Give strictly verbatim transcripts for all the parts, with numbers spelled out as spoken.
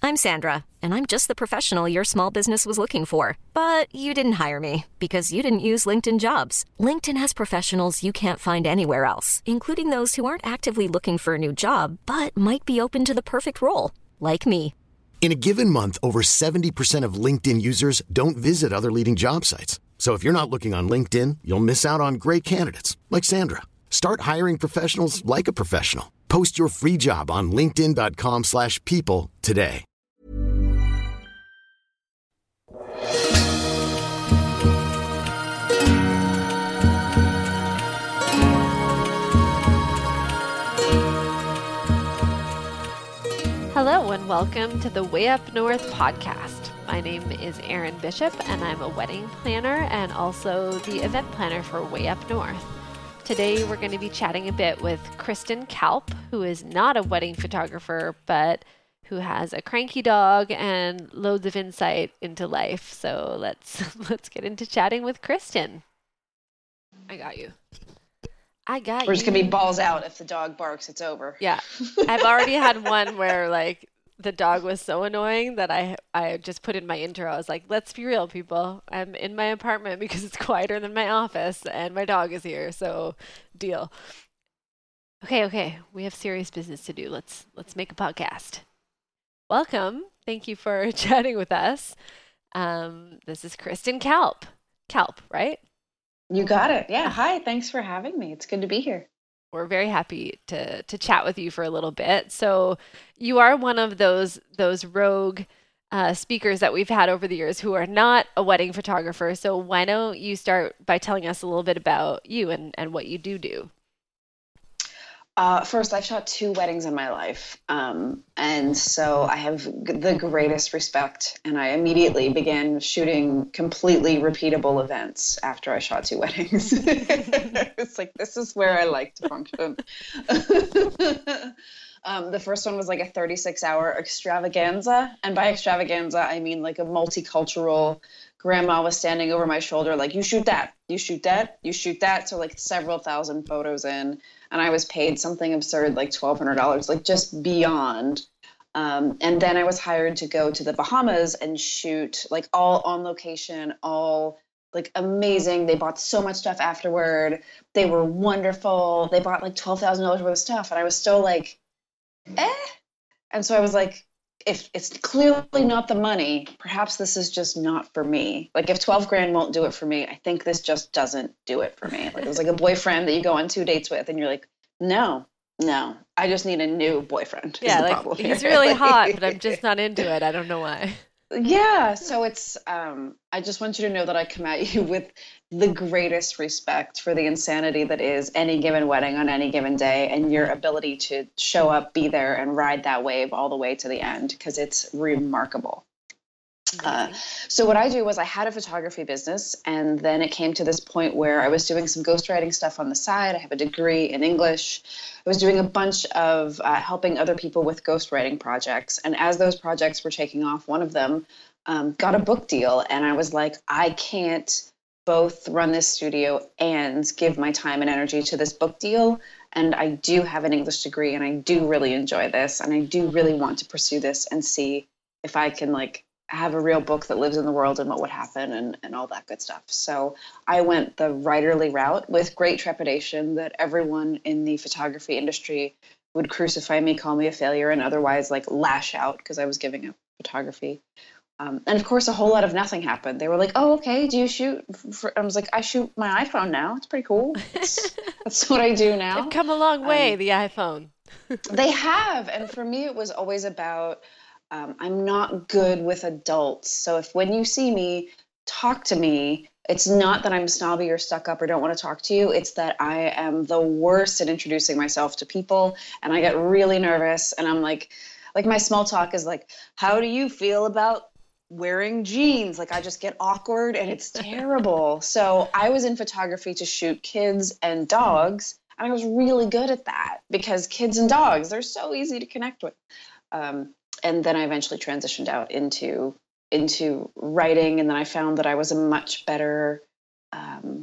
I'm Sandra, and I'm just the professional your small business was looking for. But you didn't hire me because you didn't use LinkedIn Jobs. LinkedIn has professionals you can't find anywhere else, including those who aren't actively looking for a new job, but might be open to the perfect role, like me. In a given month, over seventy percent of LinkedIn users don't visit other leading job sites. So if you're not looking on LinkedIn, you'll miss out on great candidates like Sandra. Start hiring professionals like a professional. Post your free job on linkedin dot com slash people today. Hello and welcome to the Way Up North podcast. My name is Erin Bishop and I'm a wedding planner and also the event planner for Way Up North. Today we're going to be chatting a bit with Kristen Kalp, who is not a wedding photographer, but who has a cranky dog and loads of insight into life. So let's let's get into chatting with Kristen. I got you. I got We're you. just going to be balls out. If the dog barks, it's over. Yeah. I've already had one where like the dog was so annoying that I I just put in my intro. I was like, let's be real, people. I'm in my apartment because it's quieter than my office and my dog is here. So deal. Okay, okay. We have serious business to do. Let's let's make a podcast. Welcome. Thank you for chatting with us. Um, this is Kristen Kalp. Kalp, right? You got it. Yeah. Hi. Thanks for having me. It's good to be here. We're very happy to to chat with you for a little bit. So you are one of those those rogue uh, speakers that we've had over the years who are not a wedding photographer. So why don't you start by telling us a little bit about you and, and what you do do? Uh, first, I've shot two weddings in my life. Um, and so I have g- the greatest respect. And I immediately began shooting completely repeatable events after I shot two weddings. It's like, this is where I like to function. Um, the first one was like a thirty-six hour extravaganza. And by extravaganza, I mean like a multicultural. Grandma was standing over my shoulder like, you shoot that, you shoot that, you shoot that. So like several thousand photos in. And I was paid something absurd, like twelve hundred dollars, like just beyond. Um, and then I was hired to go to the Bahamas and shoot like all on location, all like amazing. They bought so much stuff afterward. They were wonderful. They bought like twelve thousand dollars worth of stuff. And I was still like, eh. And so I was like, if it's clearly not the money, perhaps this is just not for me. Like if twelve grand won't do it for me, I think this just doesn't do it for me. Like it was like a boyfriend that you go on two dates with and you're like, no, no, I just need a new boyfriend. Yeah, like he's really hot, but I'm just not into it. I don't know why. Yeah. So it's, um, I just want you to know that I come at you with the greatest respect for the insanity that is any given wedding on any given day and your ability to show up, be there, and ride that wave all the way to the end because it's remarkable. Uh, so what I do was I had a photography business, and then it came to this point where I was doing some ghostwriting stuff on the side. I have a degree in English. I was doing a bunch of uh, helping other people with ghostwriting projects. And as those projects were taking off, one of them um, got a book deal. And I was like, I can't both run this studio and give my time and energy to this book deal. And I do have an English degree, and I do really enjoy this. And I do really want to pursue this and see if I can like have a real book that lives in the world and what would happen and, and all that good stuff. So I went the writerly route with great trepidation that everyone in the photography industry would crucify me, call me a failure, and otherwise like lash out because I was giving up photography. Um, and of course, a whole lot of nothing happened. They were like, oh, okay, do you shoot? For, I was like, I shoot my iPhone now. It's pretty cool. That's, that's what I do now. They've come a long way, Um, the iPhone. They have. And for me, it was always about, um, I'm not good with adults. So if when you see me, talk to me, it's not that I'm snobby or stuck up or don't want to talk to you. It's that I am the worst at introducing myself to people. And I get really nervous. And I'm like, like my small talk is like, how do you feel about wearing jeans? Like I just get awkward and it's terrible. So I was in photography to shoot kids and dogs. And I was really good at that because kids and dogs, they're so easy to connect with. Um, and then I eventually transitioned out into into writing. And then I found that I was a much better um,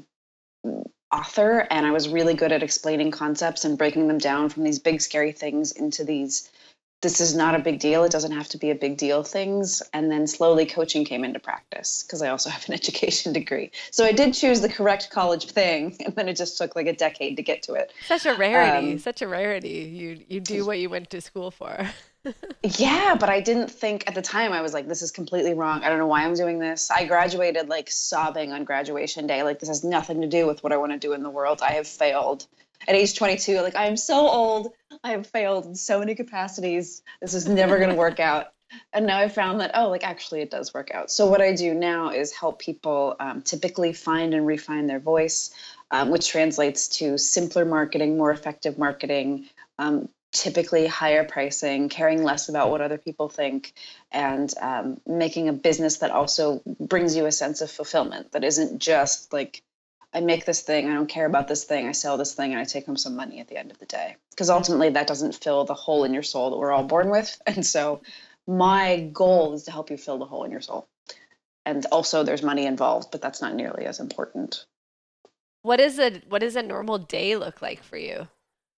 author. And I was really good at explaining concepts and breaking them down from these big, scary things into these this is not a big deal. It doesn't have to be a big deal things. And then slowly coaching came into practice because I also have an education degree. So I did choose the correct college thing. And then it just took like a decade to get to it. Such a rarity, Um, such a rarity. You, you do what you went to school for. Yeah, but I didn't think at the time. I was like, this is completely wrong. I don't know why I'm doing this. I graduated like sobbing on graduation day. Like, this has nothing to do with what I want to do in the world. I have failed. At age twenty-two, like, I am so old. I have failed in so many capacities. This is never going to work out. And now I found that, oh, like, actually it does work out. So what I do now is help people um, typically find and refine their voice, um, which translates to simpler marketing, more effective marketing, um, typically higher pricing, caring less about what other people think, and um, making a business that also brings you a sense of fulfillment that isn't just like, I make this thing, I don't care about this thing, I sell this thing, and I take home some money at the end of the day. Because ultimately that doesn't fill the hole in your soul that we're all born with. And so my goal is to help you fill the hole in your soul. And also there's money involved, but that's not nearly as important. What is a what does a normal day look like for you?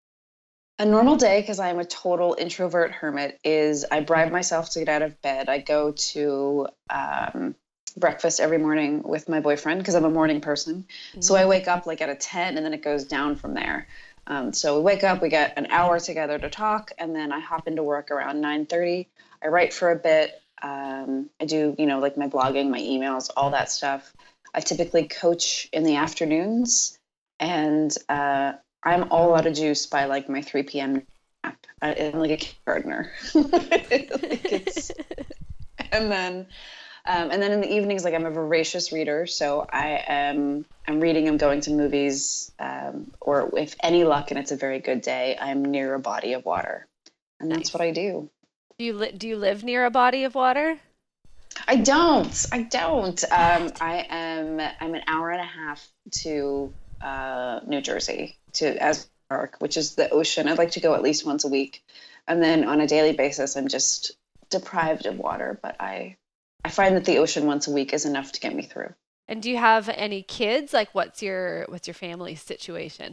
A normal day, because I'm a total introvert hermit, is I bribe myself to get out of bed. I go to um, breakfast every morning with my boyfriend because I'm a morning person. Mm-hmm. So I wake up like at a ten and then it goes down from there. Um, so we wake up, we get an hour together to talk, and then I hop into work around nine thirty. I write for a bit. Um, I do, you know, like my blogging, my emails, all that stuff. I typically coach in the afternoons, and uh, I'm all out of juice by like my three p.m. nap. I, I'm like a kindergartner. like it's, and then, um, and then in the evenings, like I'm a voracious reader, so I am. I'm reading. I'm going to movies, um, or if any luck, and it's a very good day, I'm near a body of water, and that's Nice. what I do. Do you li- do you live near a body of water? I don't. I don't. Um, I am. I'm an hour and a half to uh, New Jersey to as Park, which is the ocean. I'd like to go at least once a week, and then on a daily basis, I'm just deprived of water. But I, I find that the ocean once a week is enough to get me through. And do you have any kids? Like, what's your what's your family situation?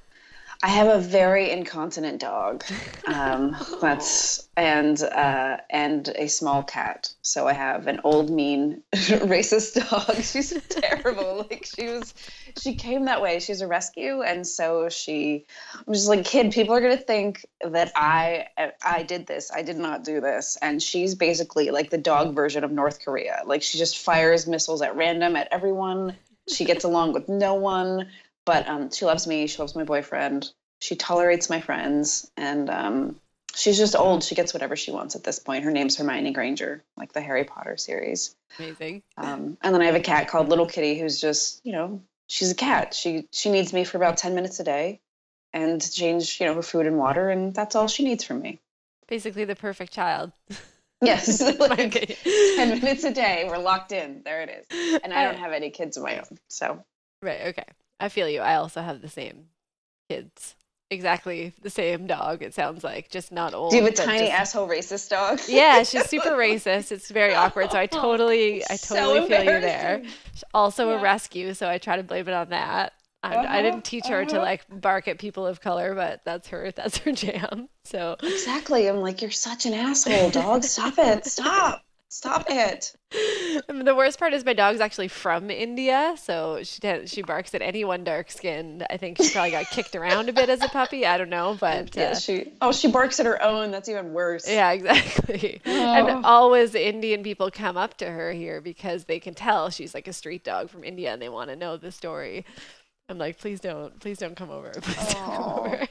I have a very incontinent dog, um, that's and uh, and a small cat. So I have an old, mean, racist dog. She's terrible. Like she was, she came that way. She's a rescue, and so she. I'm just like, kid. People are gonna think that I I did this. I did not do this. And she's basically like the dog version of North Korea. Like she just fires missiles at random at everyone. She gets along with no one. But um, she loves me. She loves my boyfriend. She tolerates my friends. And um, she's just old. She gets whatever she wants at this point. Her name's Hermione Granger, like the Harry Potter series. Amazing. Um, and then I have a cat called Little Kitty who's just, you know, she's a cat. She she needs me for about ten minutes a day and to change, you know, her food and water. And that's all she needs from me. Basically the perfect child. Yes, like ten minutes a day. We're locked in. There it is. And I don't have any kids of my own. So. Right. Okay. I feel you. I also have the same kids. Exactly the same dog, it sounds like, just not old. Do you have a tiny just... asshole racist dog? Yeah, she's super racist. It's very awkward. So I totally, I totally so feel you there. She's also yeah. a rescue, so I try to blame it on that. Uh-huh, I didn't teach her uh-huh. to like bark at people of color, but that's her, that's her jam. So exactly. I'm like, you're such an asshole, dog. Stop it. Stop. Stop it. I mean, the worst part is my dog's actually from India, so she she barks at anyone dark skinned. I think she probably got kicked around a bit as a puppy. I don't know, but yeah, uh, she oh she barks at her own. That's even worse. yeah, exactly. Oh. And always Indian people come up to her here because they can tell she's like a street dog from India, and they want to know the story. I'm like, please don't, please don't come over. Please don't come over.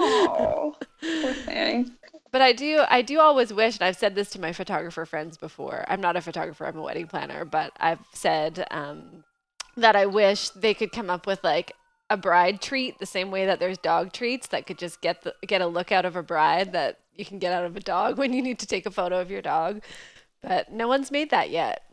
Oh, poor thing. But I do, I do always wish, and I've said this to my photographer friends before. I'm not a photographer, I'm a wedding planner, but I've said um, that I wish they could come up with like a bride treat the same way that there's dog treats that could just get the, get a look out of a bride that you can get out of a dog when you need to take a photo of your dog. But no one's made that yet.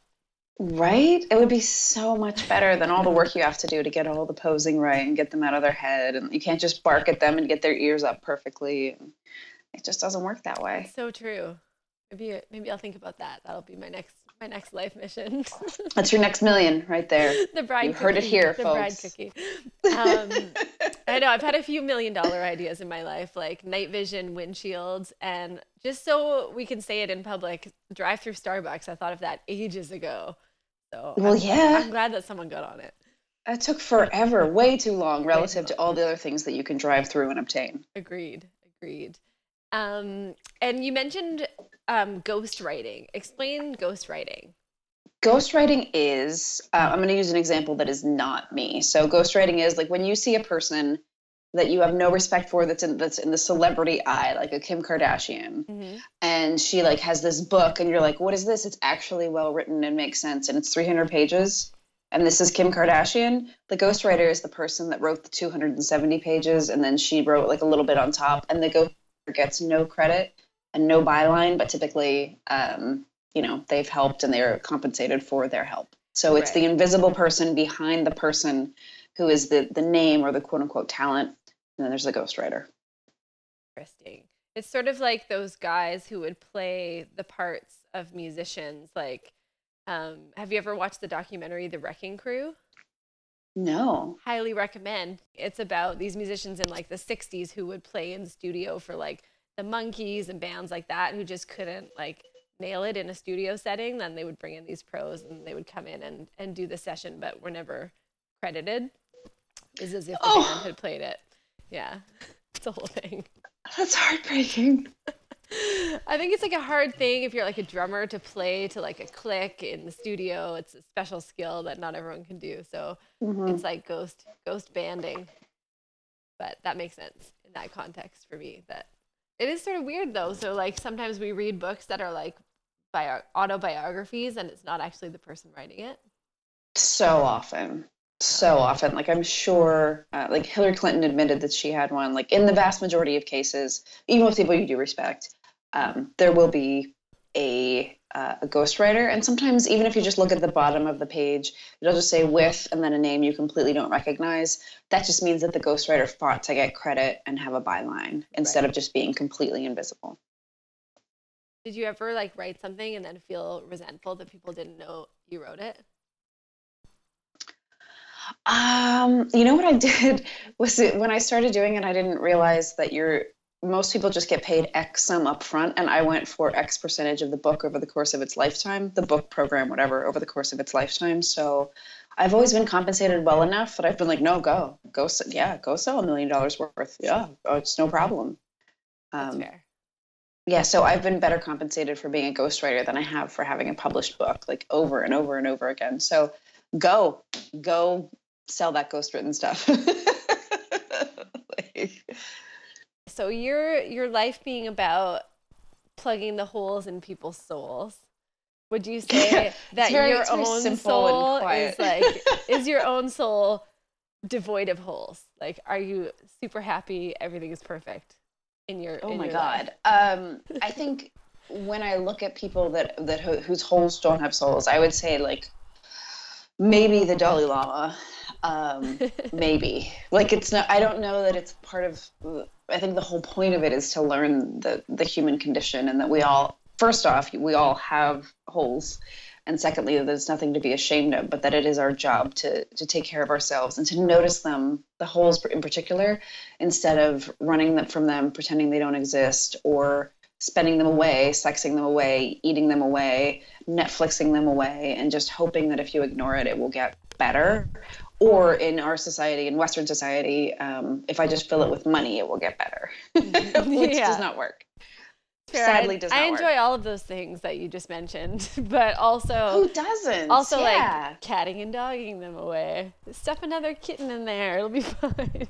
Right? It would be so much better than all the work you have to do to get all the posing right and get them out of their head. And you can't just bark at them and get their ears up perfectly. It just doesn't work that way. So true. Maybe maybe I'll think about that. That'll be my next my next life mission. That's your next million right there. The bride You cookie. heard it here, the folks. bride cookie. Um, I know I've had a few million dollar ideas in my life, like night vision windshields and just so we can say it in public, drive through Starbucks. I thought of that ages ago. So Well, I'm, yeah, I'm glad that someone got on it. that took forever, way too long Way too relative to long. all the other things that you can drive through and obtain. Agreed. Agreed. Um, and you mentioned um, ghostwriting. Explain ghostwriting. Ghostwriting is, uh, I'm going to use an example that is not me. So ghostwriting is like when you see a person that you have no respect for that's in that's in the celebrity eye, like a Kim Kardashian, Mm-hmm. and she like has this book, and you're like, what is this? It's actually well written and makes sense, and it's three hundred pages, and this is Kim Kardashian. The ghostwriter is the person that wrote the two hundred seventy pages, and then she wrote like a little bit on top, and the ghostwriter gets no credit and no byline, but typically, um, you know, they've helped and they're compensated for their help. So it's Right. the invisible person behind the person who is the the name or the quote unquote talent, and then there's the ghostwriter. Interesting. It's sort of like those guys who would play the parts of musicians. Like, um, have you ever watched the documentary The Wrecking Crew? No. Highly recommend. It's about these musicians in like the sixties who would play in the studio for like the Monkees and bands like that who just couldn't like nail it in a studio setting. Then they would bring in these pros and they would come in and, and do the session, but were never credited. It's as if the Oh. band had played it. Yeah, it's a whole thing. That's heartbreaking. I think it's like a hard thing if you're like a drummer to play to like a click in the studio. It's a special skill that not everyone can do. So Mhm. it's like ghost ghost banding. But that makes sense in that context for me. That it is sort of weird though. So like sometimes we read books that are like bio- autobiographies and it's not actually the person writing it. So often. So often. Like I'm sure uh, like Hillary Clinton admitted that she had one. Like in the vast majority of cases, even with people you do respect, um, there will be a uh, a ghostwriter. And sometimes even if you just look at the bottom of the page, it'll just say with and then a name you completely don't recognize. That just means that the ghostwriter fought to get credit and have a byline instead Right. of just being completely invisible. Did you ever like write something and then feel resentful that people didn't know you wrote it? Um, you know what I did was it, when I started doing it, I didn't realize that you're most people just get paid X sum up front, and I went for X percentage of the book over the course of its lifetime, the book program, whatever, over the course of its lifetime. So I've always been compensated well enough that I've been like, no, go, go, s- yeah, go sell a million dollars worth. Yeah, oh, it's no problem. That's Um, fair. yeah, so I've been better compensated for being a ghostwriter than I have for having a published book, like over and over and over again. So go, go sell that ghostwritten stuff. Like, So your your life being about plugging the holes in people's souls. Would you say that very- your it's very own simple and soul quiet. is like is your own soul devoid of holes? Like are you super happy, everything is perfect in your oh in my your God. life? Um, I think when I look at people that, that who- whose holes don't have souls, I would say like maybe the Dalai Lama. Um, maybe like it's not, I don't know that it's part of, I think the whole point of it is to learn the, the human condition and that we all, first off, we all have holes. And secondly, that there's nothing to be ashamed of, but that it is our job to to take care of ourselves and to notice them, the holes in particular, instead of running them from them, pretending they don't exist, or spending them away, sexing them away, eating them away, Netflixing them away, and just hoping that if you ignore it, it will get better. Or in our society, in Western society, um, if I just fill it with money, it will get better, which Yeah. does not work. Fair. Sadly, I, does I not enjoy work. all of those things that you just mentioned, but also Who doesn't? also Yeah. like catting and dogging them away. Stuff another kitten in there, it'll be fine.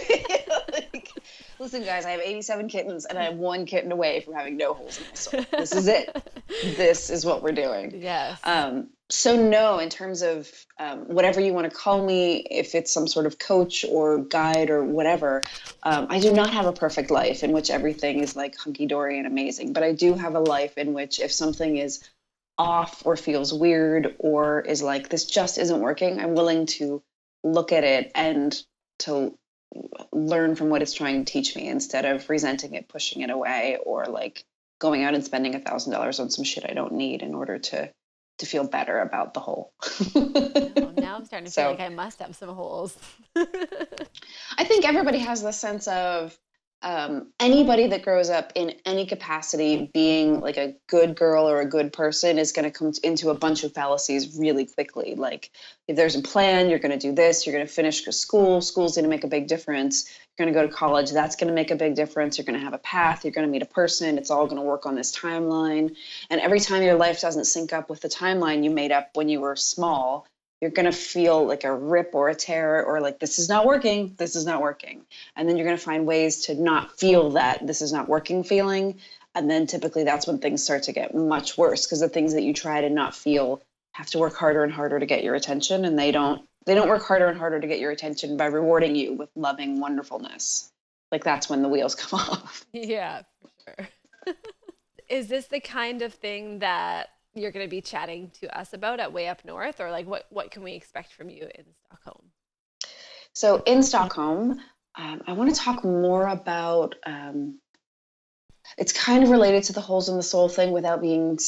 Like, listen, guys, I have eighty-seven kittens, and I have one kitten away from having no holes in my soul. This is it. This is what we're doing. Yes. Um, so no, in terms of um, whatever you want to call me, if it's some sort of coach or guide or whatever, um, I do not have a perfect life in which everything is like hunky-dory and amazing. But I do have a life in which if something is off or feels weird or is like, this just isn't working, I'm willing to look at it and to learn from what it's trying to teach me instead of resenting it, pushing it away, or like going out and spending a thousand dollars on some shit I don't need in order to to feel better about the whole. Oh, now I'm starting to So- feel like I must have some holes. I think everybody has this sense of um, anybody that grows up in any capacity being like a good girl or a good person is going to come into a bunch of fallacies really quickly. Like if there's a plan, you're going to do this, you're going to finish school, school's going to make a big difference. You're going to go to college, that's going to make a big difference. You're going to have a path, you're going to meet a person, it's all going to work on this timeline. And every time your life doesn't sync up with the timeline you made up when you were small, you're going to feel like a rip or a tear or like, this is not working, this is not working. And then you're going to find ways to not feel that this is not working feeling. And then typically that's when things start to get much worse because the things that you try to not feel have to work harder and harder to get your attention. And they don't, they don't work harder and harder to get your attention by rewarding you with loving wonderfulness. Like that's when the wheels come off. Yeah, for sure. Is this the kind of thing that you're going to be chatting to us about at Way Up North, or like what, what can we expect from you in Stockholm? So in Stockholm, um, I want to talk more about, um, it's kind of related to the holes in the soul thing without being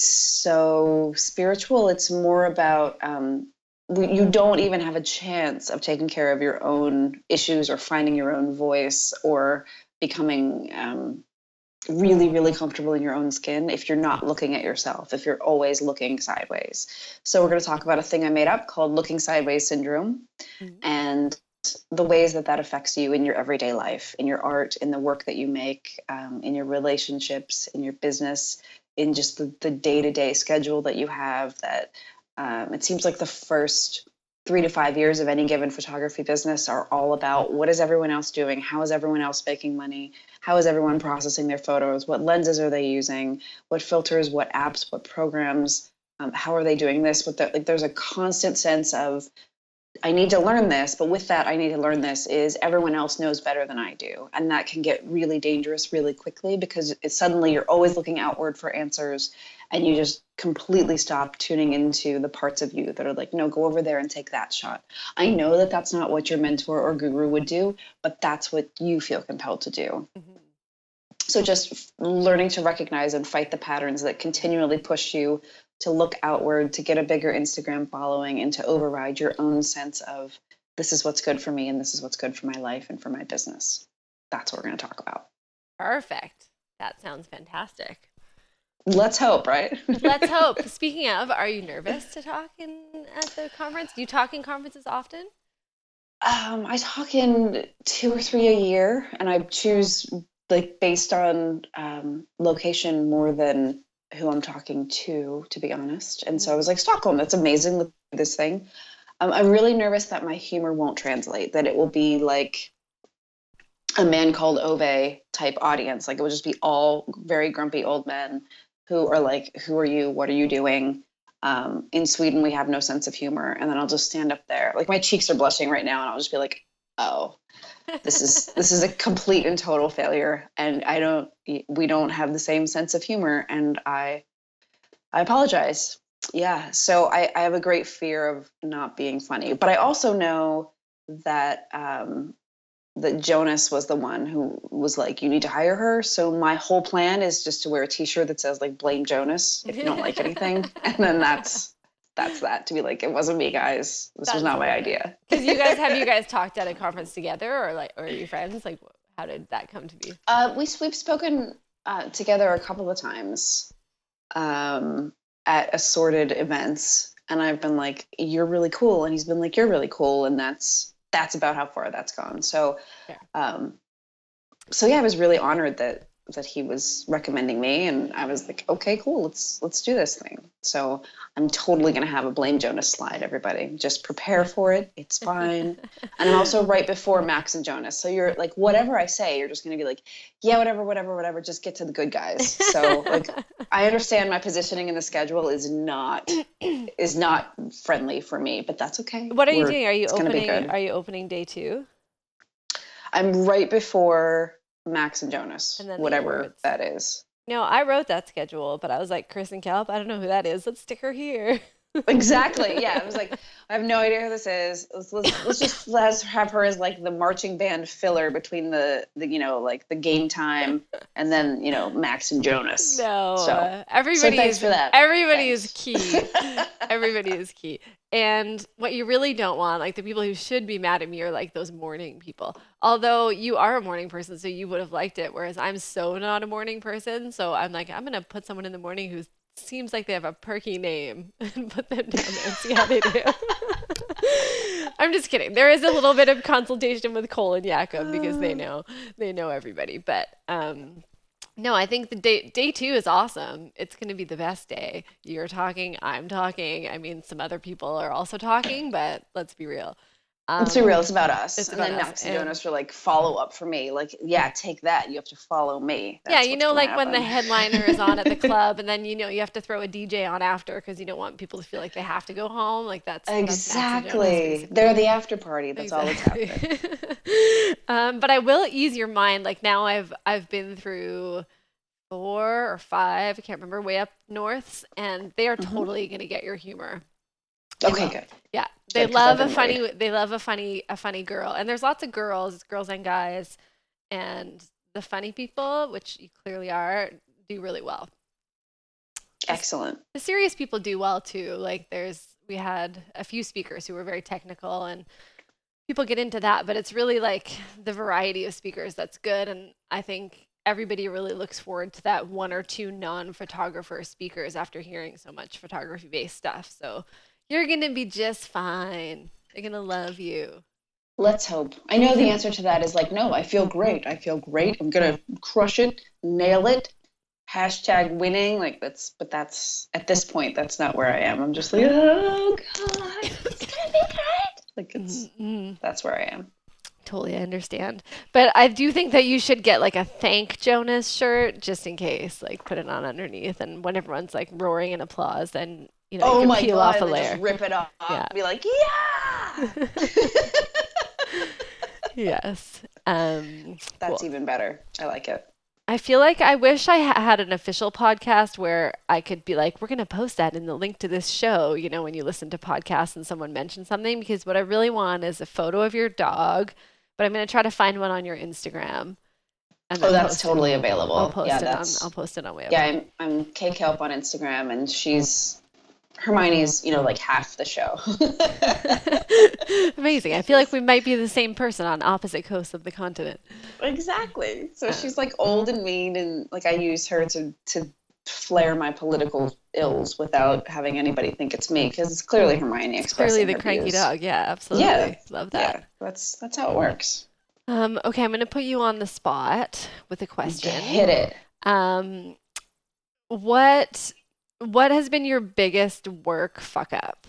so spiritual. It's more about, um, we, you don't even have a chance of taking care of your own issues or finding your own voice or becoming, um, really, really comfortable in your own skin if you're not looking at yourself, if you're always looking sideways. So we're going to talk about a thing I made up called looking sideways syndrome, mm-hmm. and the ways that that affects you in your everyday life, in your art, in the work that you make, um, in your relationships, in your business, in just the, the day-to-day schedule that you have. That um, it seems like the first three to five years of any given photography business are all about what is everyone else doing? How is everyone else making money? How is everyone processing their photos? What lenses are they using? What filters, what apps, what programs? Um, how are they doing this? With the, like, there's a constant sense of, I need to learn this, but with that, I need to learn this is everyone else knows better than I do. And that can get really dangerous really quickly because it's suddenly you're always looking outward for answers and you just completely stop tuning into the parts of you that are like, no, go over there and take that shot. I know that that's not what your mentor or guru would do, but that's what you feel compelled to do. Mm-hmm. So just learning to recognize and fight the patterns that continually push you to look outward, to get a bigger Instagram following, and to override your own sense of this is what's good for me and this is what's good for my life and for my business. That's what we're going to talk about. Perfect. That sounds fantastic. Let's hope, right? Let's hope. Speaking of, are you nervous to talk in at the conference? Do you talk in conferences often? Um, I talk in two or three a year, and I choose like based on um, location more than who I'm talking to, to be honest. And so I was like, Stockholm, that's amazing. Look at this thing. Um, I'm really nervous that my humor won't translate, that it will be like a Man Called Ove type audience. Like it will just be all very grumpy old men who are like, who are you? What are you doing? Um, in Sweden, we have no sense of humor. And then I'll just stand up there. Like my cheeks are blushing right now. And I'll just be like, oh, this is, this is a complete and total failure. And I don't, we don't have the same sense of humor. And I, I apologize. Yeah. So I, I have a great fear of not being funny, but I also know that, um, that Jonas was the one who was like, you need to hire her. So my whole plan is just to wear a t-shirt that says like, blame Jonas if you don't like anything. And then that's, that's that, to be like, it wasn't me, guys. This that's was not my idea. Because you guys, have you guys talked at a conference together or like, or are you friends? Like, how did that come to be? Uh, we, we've spoken uh, together a couple of times um, at assorted events. And I've been like, you're really cool. And he's been like, you're really cool. And that's, that's about how far that's gone. So, yeah. um, so yeah, I was really honored that, that he was recommending me, and I was like, okay, cool. Let's, let's do this thing. So I'm totally going to have a Blame Jonas slide, everybody. Just prepare for it. It's fine. And I'm also right before Max and Jonas. So you're like, whatever I say, you're just going to be like, yeah, whatever, whatever, whatever, just get to the good guys. So like, I understand my positioning in the schedule is not, is not friendly for me, but that's okay. What are We're, you doing? Are you opening, are you opening day two? I'm right before Max and Jonas, and whatever that is. No, I wrote that schedule, but I was like, Kirsten Kelp, I don't know who that is. Let's stick her here. Exactly. Yeah. I was like, I have no idea who this is. Let's let's, let's just let's have her as like the marching band filler between the, the you know like the game time and then you know Max and Jonas. No, So, uh, everybody so thanks is for that. everybody Thanks. is key. Everybody is key. And what you really don't want, like the people who should be mad at me, are like those morning people. Although you are a morning person, so you would have liked it. Whereas I'm so not a morning person, so I'm like, I'm gonna put someone in the morning who seems like they have a perky name and put them down there and see how they do. I'm just kidding. There is a little bit of consultation with Cole and Jakob because they know they know everybody. But um, no, I think the day day two is awesome. It's going to be the best day. You're talking, I'm talking. I mean, some other people are also talking, but let's be real. Um, Let's be real. It's about us. it's and about then us, Max and and- Jonas were like follow up for me. Like, yeah, take that. You have to follow me. Yeah, That's you what's know, gonna like when the happen. headliner is on at the club, and then you know you have to throw a D J on after because you don't want people to feel like they have to go home. Like that's that's Max and Jonas, Exactly. basically. They're the after party. That's all that's happening. Exactly. um, but I will ease your mind. Like now, I've I've been through four or five. I can't remember. Way up norths, and they are Mm-hmm. totally gonna get your humor. Okay, will. good. Yeah, they Good, 'cause I've love a been funny. worried. They love a funny a funny girl, and there's lots of girls, girls and guys, and the funny people, which you clearly are, do really well. Excellent. The serious people do well too. Like there's, we had a few speakers who were very technical, and people get into that, but it's really like the variety of speakers that's good. And I think everybody really looks forward to that one or two non-photographer speakers after hearing so much photography-based stuff. So you're going to be just fine. They're going to love you. Let's hope. I know the answer to that is like, no, I feel great. I feel great. I'm going to crush it, nail it. Hashtag winning. Like that's, but that's at this point, that's not where I am. I'm just like, oh God, it's going to be great. Like it's, Mm-mm. that's where I am. Totally understand. But I do think that you should get like a thank Jonas shirt just in case, like put it on underneath. And when everyone's like roaring in applause, then, you know, you Oh can my peel God. off a And then layer. just rip it off Yeah. and be like, yeah. Yes. Um, That's cool. even better. I like it. I feel like I wish I ha- had an official podcast where I could be like, we're going to post that in the link to this show, you know, when you listen to podcasts and someone mentions something, because what I really want is a photo of your dog, but I'm going to try to find one on your Instagram. And Oh, then that's post it. totally available. I'll post yeah, it on, that's, I'll post it on Way yeah, I'm, I'm Kay Kelp on Instagram, and she's, Hermione's, you know, like half the show. Amazing. I feel like we might be the same person on opposite coasts of the continent. Exactly. So she's like old and mean, and like I use her to to flare my political ills without having anybody think it's me, because it's clearly Hermione expressing Clearly the her cranky views. dog. Yeah, absolutely. Yeah. Love that. Yeah, that's that's how it works. Um, okay, I'm going to put you on the spot with a question. Hit it. Um, what what has been your biggest work fuck up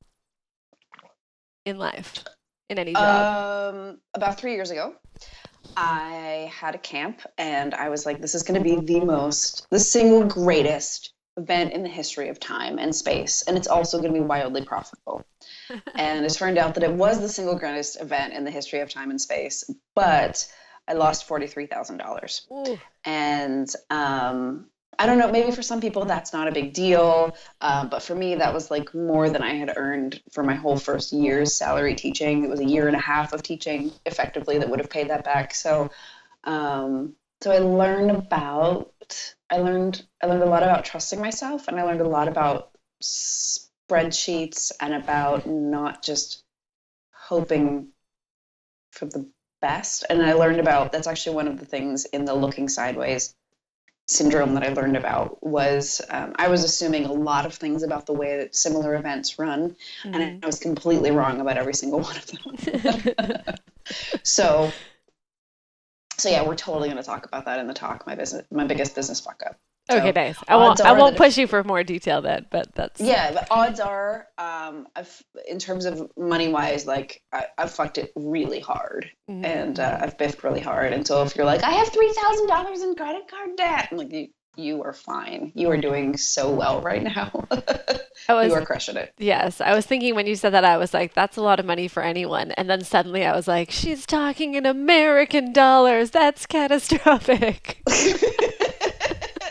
in life, in any job? Um, about three years ago, I had a camp, and I was like, this is going to be the most, the single greatest event in the history of time and space, and it's also going to be wildly profitable. And it turned out that it was the single greatest event in the history of time and space, but I lost forty-three thousand dollars. Ooh. And um, I don't know, maybe for some people that's not a big deal, um, but for me that was like more than I had earned for my whole first year's salary teaching. It was a year and a half of teaching effectively that would have paid that back. So, um, so I learned about, I learned, I learned a lot about trusting myself, and I learned a lot about spreadsheets and about not just hoping for the best. And I learned about, that's actually one of the things in the looking sideways syndrome that I learned about was um, I was assuming a lot of things about the way that similar events run, Mm-hmm. and I was completely wrong about every single one of them. so, so yeah, we're totally going to talk about that in the talk. My business, my biggest business fuck up. So, Okay, nice. I won't odds I are won't that push you for more detail then, but that's Yeah, but odds are, um, I've, in terms of money wise, like I, I've fucked it really hard, Mhm. and uh, I've biffed really hard. And so if you're like, I have three thousand dollars in credit card debt, I'm like, you, you are fine. You are doing so well right now. I was, You are crushing it. yes, I was thinking when you said that, I was like, that's a lot of money for anyone. And then suddenly I was like, she's talking in American dollars. That's catastrophic.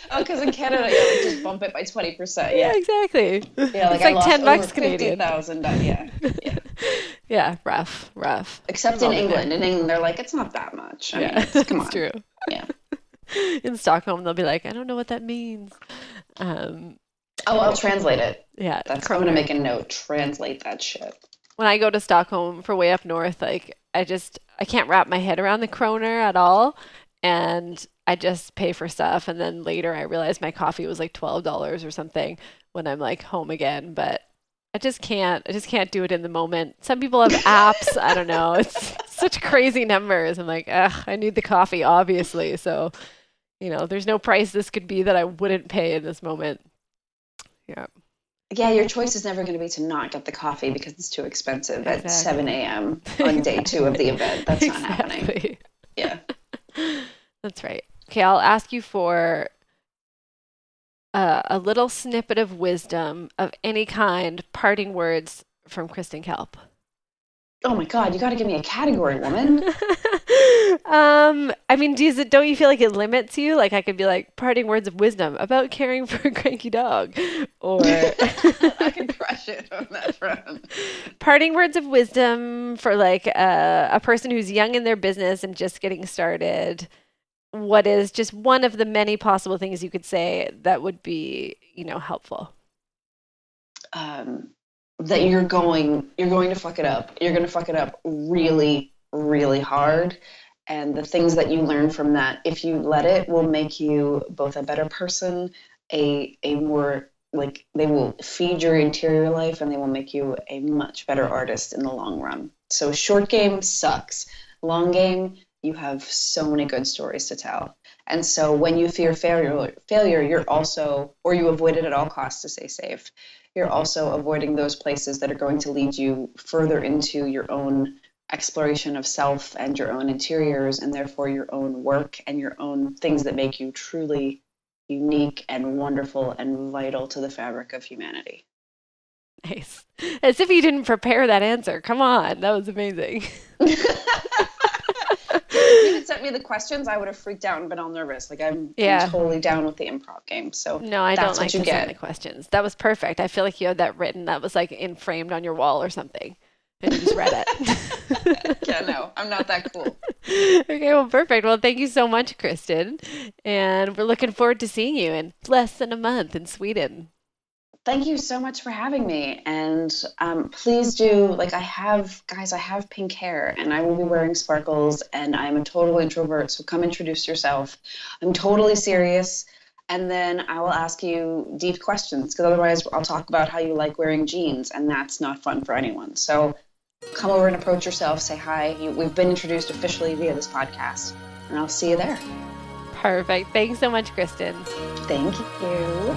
Oh, because in Canada, yeah, like just bump it by twenty percent. Yeah, yeah exactly. Yeah, like it's I like lost ten bucks over Canadian. fifty thousand. Yeah, yeah. Yeah, rough, rough. Except in England. In England, they're like, it's not that much. I yeah, mean, it's, come on. it's true. Yeah. In Stockholm, they'll be like, I don't know what that means. Um, oh, I'll translate it. Yeah, that's. I'm gonna make a note. Translate that shit. When I go to Stockholm for Way Up North, like I just I can't wrap my head around the kroner at all, and I just pay for stuff, and then later I realized my coffee was like twelve dollars or something when I'm like home again, but I just can't I just can't do it in the moment. Some people have apps. I don't know. It's such crazy numbers. I'm like, ugh, I need the coffee, obviously. So, you know, there's no price this could be that I wouldn't pay in this moment. Yeah. Yeah, your choice is never going to be to not get the coffee because it's too expensive exactly. at seven a.m. on day two of the event. That's not exactly. happening. Yeah. That's right. Okay, I'll ask you for uh, a little snippet of wisdom of any kind, parting words from Kristen Kelp. Oh my God, you got to give me a category, woman. um, I mean, does it, don't you feel like it limits you? Like I could be like parting words of wisdom about caring for a cranky dog, or I can crush it on that front. Parting words of wisdom for like uh, a person who's young in their business and just getting started. What is just one of the many possible things you could say that would be, you know, helpful? Um, that you're going, you're going to fuck it up. You're going to fuck it up really, really hard. And the things that you learn from that, if you let it, will make you both a better person, a a more, like, they will feed your interior life, and they will make you a much better artist in the long run. So short game sucks. Long game, you have so many good stories to tell. And so when you fear failure, failure, you're also, or you avoid it at all costs to stay safe, you're also avoiding those places that are going to lead you further into your own exploration of self and your own interiors, and therefore your own work and your own things that make you truly unique and wonderful and vital to the fabric of humanity. Nice. As if you didn't prepare that answer. Come on. That was amazing. If you had sent me the questions, I would have freaked out and been all nervous. Like I'm, yeah. I'm totally down with the improv game. So no, I that's don't like what you to get. send the questions. That was perfect. I feel like you had that written. That was like in framed on your wall or something, and you just read it. Yeah, no, I'm not that cool. Okay, well, perfect. Well, thank you so much, Kristen, and we're looking forward to seeing you in less than a month in Sweden. Thank you so much for having me. And um, please do, like I have, guys, I have pink hair and I will be wearing sparkles, and I'm a total introvert. So come introduce yourself. I'm totally serious. And then I will ask you deep questions, because otherwise I'll talk about how you like wearing jeans, and that's not fun for anyone. So come over and approach yourself, say hi. You, we've been introduced officially via this podcast, and I'll see you there. Perfect. Thanks so much, Kristen. Thank you.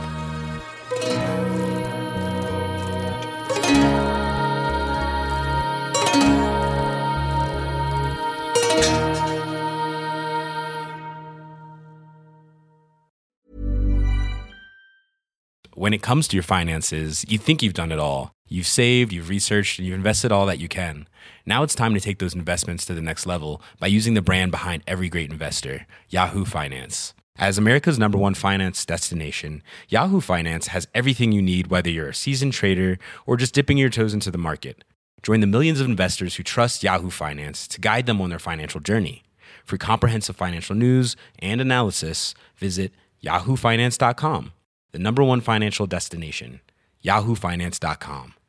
When it comes to your finances, you think you've done it all. You've saved, you've researched, and you've invested all that you can. Now it's time to take those investments to the next level by using the brand behind every great investor, Yahoo Finance. As America's number one finance destination, Yahoo Finance has everything you need, whether you're a seasoned trader or just dipping your toes into the market. Join the millions of investors who trust Yahoo Finance to guide them on their financial journey. For comprehensive financial news and analysis, visit yahoo finance dot com. The number one financial destination, yahoo finance dot com.